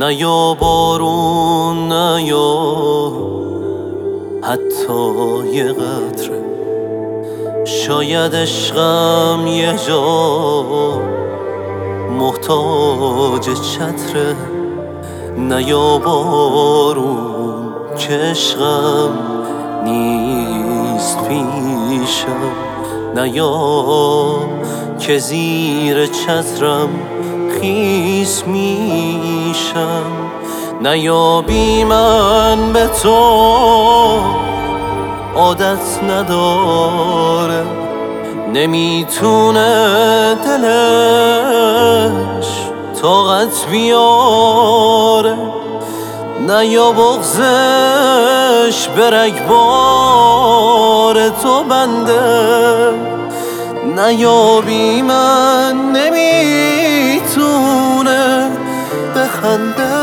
نیا بارون نیا حتی یه قطره، شاید عشقم یه جا محتاج چتره. نیا بارون که عشقم نیست پیشم، نیا که زیر چترم خیس میشم. نیا بی من به تو عادت نداره، نمیتونه دلش طاقت بیاره. نیا بغضش به رگبار تو بنده، نیا بی من نمیتونه بخنده.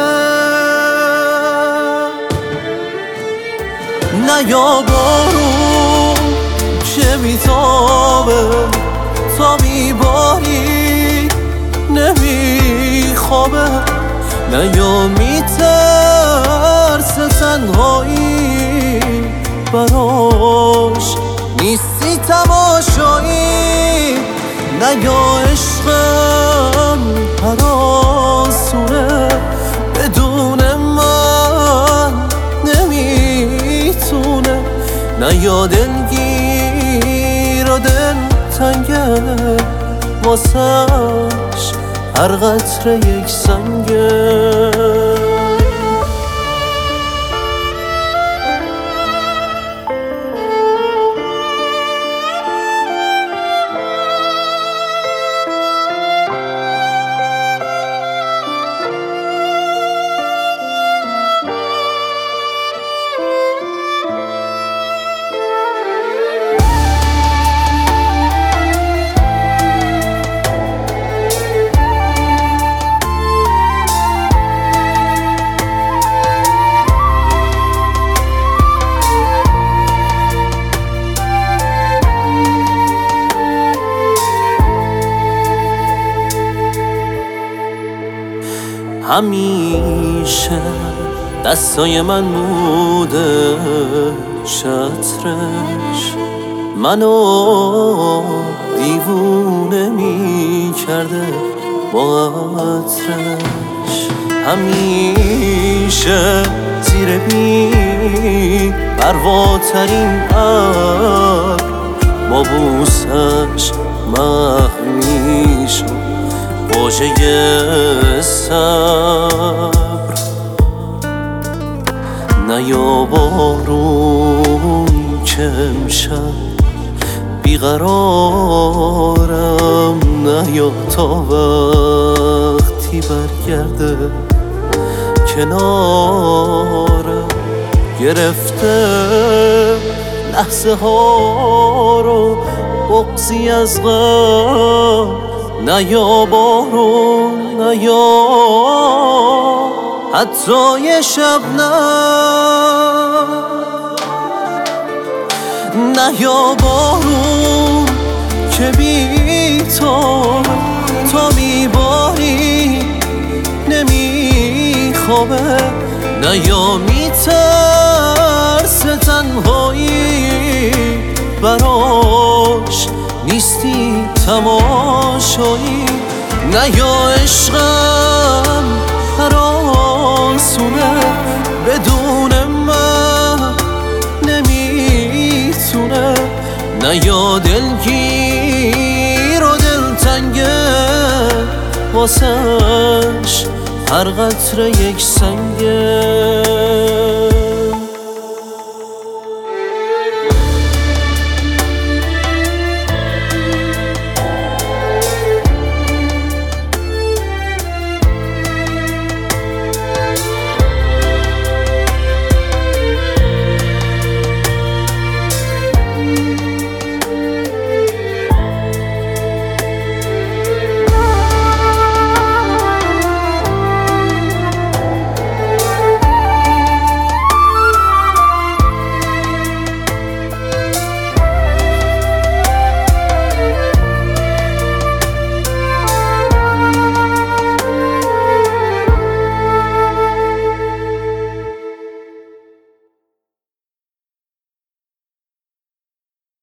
نیا بارون که میتابه تا میباری نمیخوابه، نیا میترسه تنهایی براش نیستی تماشایی. نیا عشقم هراسونه بدون من نمیتونه. نیا دلگیر و دل تنگه واسش هر قطره یک سنگه. همیشه دستای من بوده چترش، منو دیوونه میکرده با عطرش. همیشه زیر بی پرواترین ابر با بوسش محو میشد واژه صبر. نیا بارون که امشب بیقرارم، نیا تا وقتی برگرده کنارم. گرفته لحظه ها رو بغضی از غم، نیا بارون نیا حتی یه شبنم. نیا بارون که بی تو تا میباری نمیخوابه، نیا میترسه تنهایی براش نیستی تماشایی. نیا عشقم هراسونه بدون من نمیتونه. نیا دلگیر و دلتنگه واسش هر قطره یک سنگه.